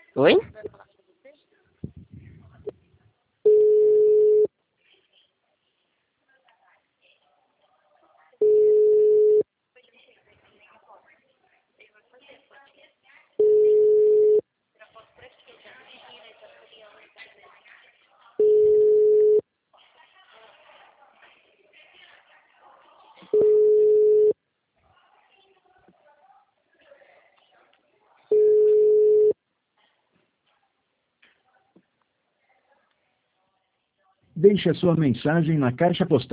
Oi? Deixe a sua mensagem na caixa postal.